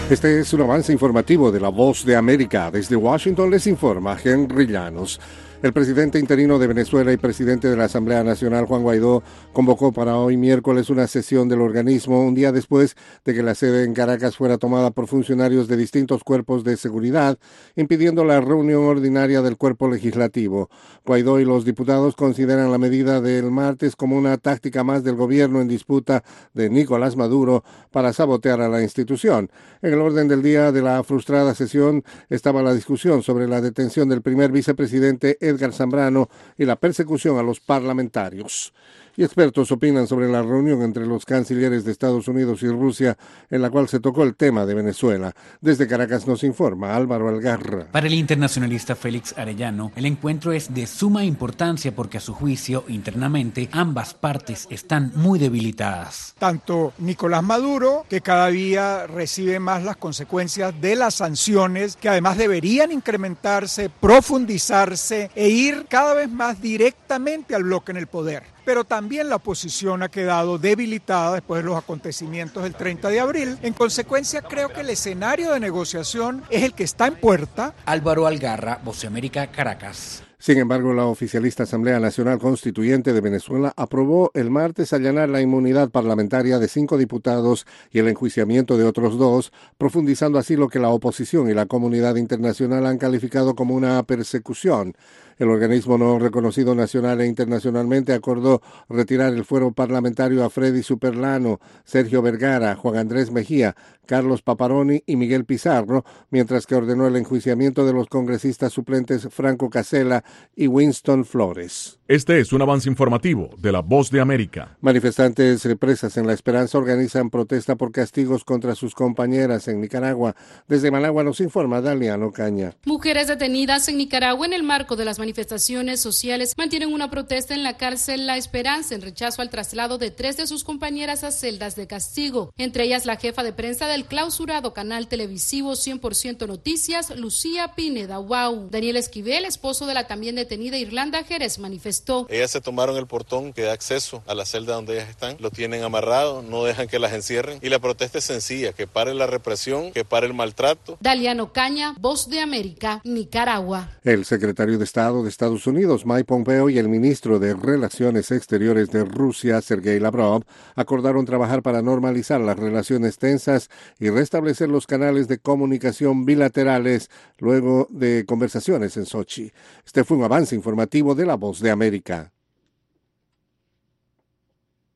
Este es un avance informativo de La Voz de América. Desde Washington les informa Henry Llanos. El presidente interino de Venezuela y presidente de la Asamblea Nacional, Juan Guaidó, convocó para hoy miércoles una sesión del organismo, un día después de que la sede en Caracas fuera tomada por funcionarios de distintos cuerpos de seguridad, impidiendo la reunión ordinaria del cuerpo legislativo. Guaidó y los diputados consideran la medida del martes como una táctica más del gobierno en disputa de Nicolás Maduro para sabotear a la institución. En el orden del día de la frustrada sesión estaba la discusión sobre la detención del primer vicepresidente Edgar Zambrano y la persecución a los parlamentarios. Y expertos opinan sobre la reunión entre los cancilleres de Estados Unidos y Rusia, en la cual se tocó el tema de Venezuela. Desde Caracas nos informa Álvaro Algarra. Para el internacionalista Félix Arellano, el encuentro es de suma importancia porque a su juicio, internamente, ambas partes están muy debilitadas. Tanto Nicolás Maduro, que cada día recibe más las consecuencias de las sanciones, que además deberían incrementarse, profundizarse e ir cada vez más directamente al bloque en el poder. Pero también la oposición ha quedado debilitada después de los acontecimientos del 30 de abril. En consecuencia, creo que el escenario de negociación es el que está en puerta. Álvaro Algarra, Voz de América, Caracas. Sin embargo, la oficialista Asamblea Nacional Constituyente de Venezuela aprobó el martes allanar la inmunidad parlamentaria de 5 diputados y el enjuiciamiento de otros 2, profundizando así lo que la oposición y la comunidad internacional han calificado como una persecución. El organismo no reconocido nacional e internacionalmente acordó retirar el fuero parlamentario a Freddy Superlano, Sergio Vergara, Juan Andrés Mejía, Carlos Paparoni y Miguel Pizarro, mientras que ordenó el enjuiciamiento de los congresistas suplentes Franco Casella y Winston Flores. Este es un avance informativo de La Voz de América. Manifestantes represas en La Esperanza organizan protesta por castigos contra sus compañeras en Nicaragua. Desde Managua nos informa Daliano Caña. Mujeres detenidas en Nicaragua en el marco de las manifestaciones sociales mantienen una protesta en la cárcel La Esperanza en rechazo al traslado de 3 de sus compañeras a celdas de castigo, entre ellas la jefa de prensa del clausurado canal televisivo 100% Noticias, Lucía Pineda Guau. Daniel Esquivel, esposo de la también detenida Irlanda Jerez, manifestó. Ellas se tomaron el portón que da acceso a la celda donde ellas están, lo tienen amarrado, no dejan que las encierren y la protesta es sencilla, que pare la represión, que pare el maltrato. Daliano Caña, Voz de América, Nicaragua. El secretario de Estado de Estados Unidos, Mike Pompeo, y el ministro de Relaciones Exteriores de Rusia, Sergei Lavrov, acordaron trabajar para normalizar las relaciones tensas y restablecer los canales de comunicación bilaterales luego de conversaciones en Sochi. Este fue un avance informativo de La Voz de América.